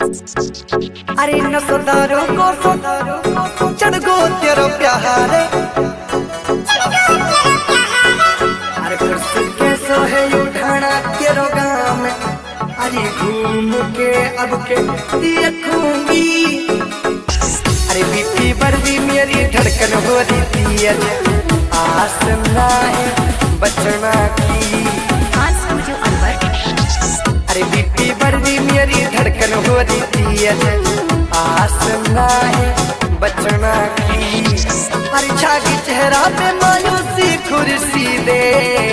अरे नसदारों को चढ़ गो तेरो प्यार, अरे कुर्सी कैसो है उठाना तेरो गाँव में। अरे घूम के अब के देखूंगी, अरे बीपी बढ़ी मेरी धड़कन हो रही थी, आस ना है बचना की। अरे बीपी बढ़ी मेरी धड़कन हो रही थी, आस ना है बचना की। अरे छागी चेहरा पे मायूसी कुर्सी दे,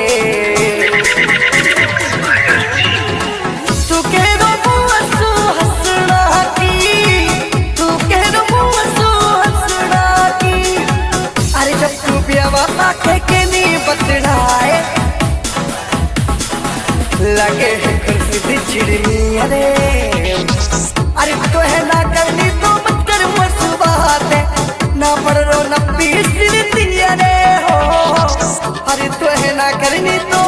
तू कह दो मुझसे हंसना की, तू कह दो मुझसे हंसना की। अरे जब तू बेवफा के नहीं बतलाए, लगे है कुर्सी दी चिड़नी। अरे तो है ना करनी तो मत कर मुझसे बातें, ना पढ़ रो ना पीस दी। अरे हो अरे तो है ना करनी तो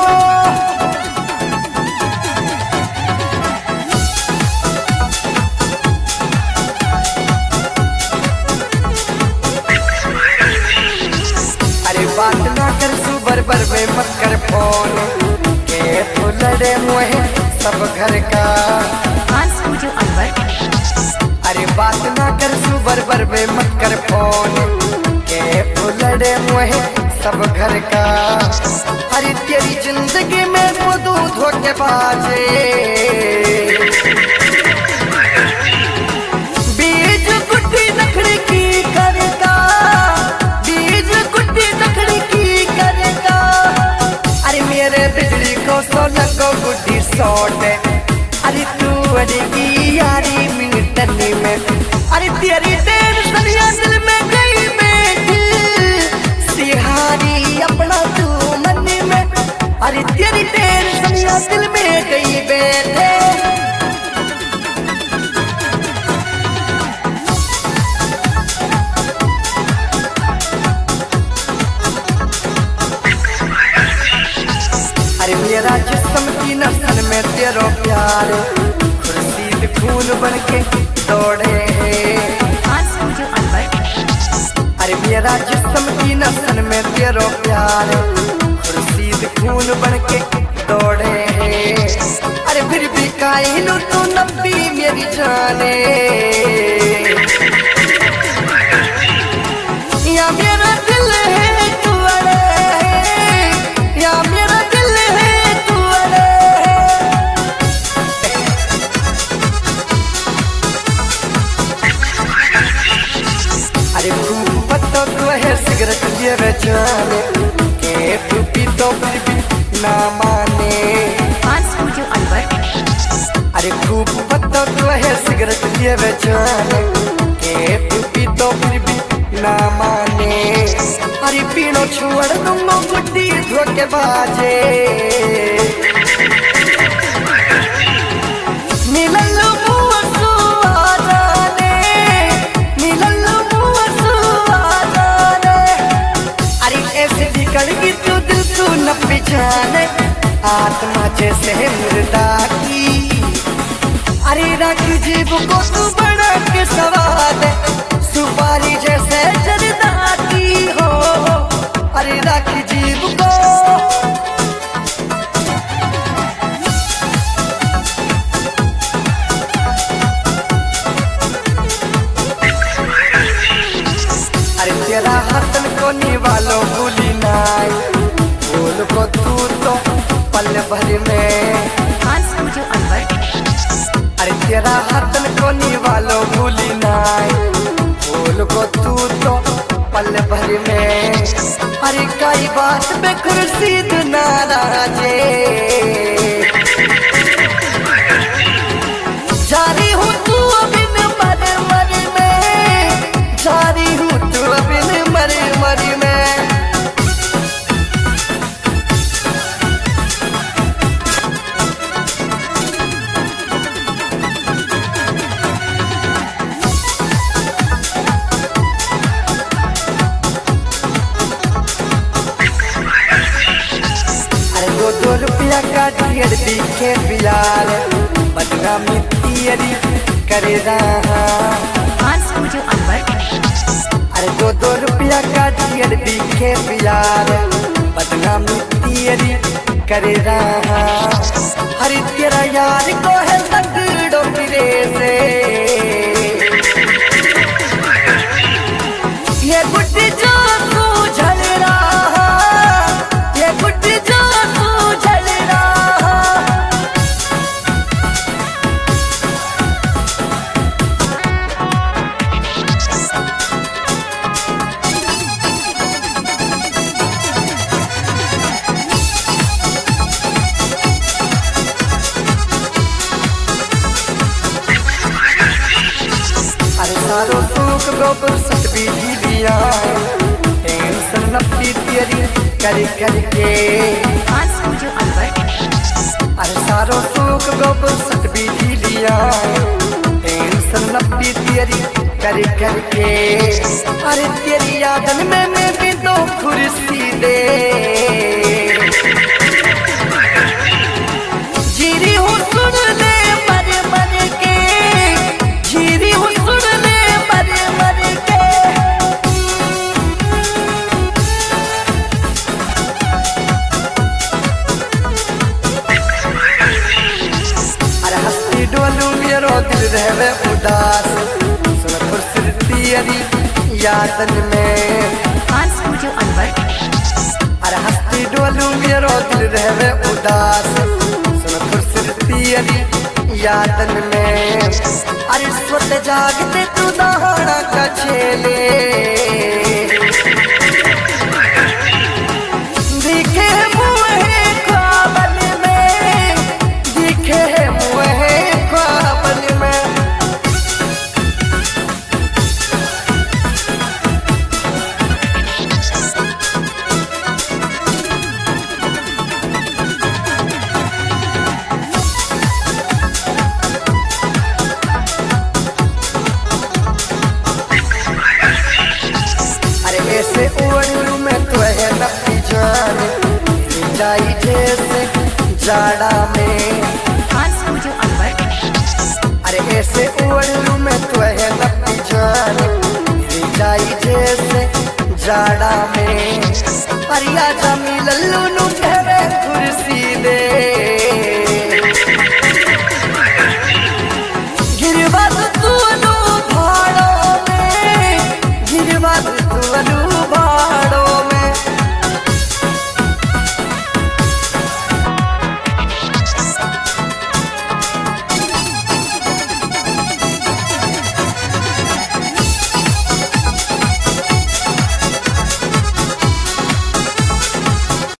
बात ना कर सुबर बर में मत कर फोन, के तो लड़े मुहे सब घर का। अरे बात ना कर सुबर बर में मत कर फोन, के तो लड़े मुहे सब घर का। अरे तेरी जिंदगी में वो दूध हो के बाजे, बीज गुट्टी लकड़ी की करता, बीज गुट्टी लकड़ी की करता। अरे मेरे बिजली को सोना को गुड्डी सौट, अरे तू अड़ेगी यारी मिनटनी में। अरे तेरी टेंशन या दिल में गई बैठी, सिहारी अपना तू मन में। अरे तेरी टेंशन या दिल में गई बैठे, मेरा जिस्म की नस्ल में तेरो प्यार, खुर्शीद खून बन के दौड़े है। अरे मेरा जिस्म की नस्ल में तेरो प्यार, खुर्शीद खून बन के दौड़े है। अरे फिर भी काहे तू नब्बी मेरी जाने, या मेरा दिल है तू अड़े, या मेरा दिल है तू अड़े। अरे तू पत्ता तू है सिगरेट ये बेचारे, के तू पी तो फिर भी ना माने। अरे खूब पत्ता तू है सिगरेट ये बेचारे, के तू पी तो फिर भी ना माने। अरे पीनो छोड़ दूंगा गुड्डी धोके बाजे, मिलन मुझसे आ जाने, मिलन मुझसे आ जाने। अरे ऐसे बिगड़गी तू दिल तू न पहचाने, आत्मा जैसे मुर्दा की। अरे राखी जीव को तू बड़ा के सवाद, सुपारी जैसे जरदा की हो। अरे राखी जीव को अरे तेरा हाथन को निवालो भूली नाई, फूल को तू तो पल भर में। अरे तेरा हाथन को निवालो भूली नाई, फूल को तू तो पल भर में। अरे कई बात पे खुर्शीद नाराजे, जारी हूँ तू अबिन मर मर में, जारी हूँ तू अबिन मर मर में। ₹2 का ढेर दिखे बिलाल, बदनामी तेरी करे रहा। स्टूडियो अनवर। अरे 2-2 रुपया का डियर दिखे प्यार बदनामी तेरी करे रहा। अरे तेरा यार को है तगड़ो फिरे से ये गुड्डी जो तू झल रहा, ये गुड्डी जो तू झल रहा। अरे सारो सुख गोबर सट भी लिया टेंशन नपी तेरी कर करके। स्टूडियो अनवर। अरे सारो सुख गोबर सट भी लिया टेंशन नपी तेरी कर करके। अरे तेरी यादन में मैं भी दो कुर्सी दे जीरी हूँ सुन ले मर मर के, जीरी हूँ सुन ले मर मर के। अरे हंसती डोलू मेरो दिल रहवे उदास सुन फुर्सती अरी यादन में। स्टूडियो अनवर। अरे हंसती डोलू मेरो दिल रहवे उदास सुन फुर्सती अरी यादन में। अरे स्वत जागते तू दहाड़ा का छेले दिखे मुहे ख्वाबन में, दिखे मुहे ख्वाबन में। अरे ऐसे उड़ू में तो है नपी जान जाई जैसे जाड़ा में। स्टूडियो अनवर। अरे ऐसे उड़ू में तो है नपी जान जाई जैसे जाड़ा में। अरिया जमी लल्लू नु ठहरे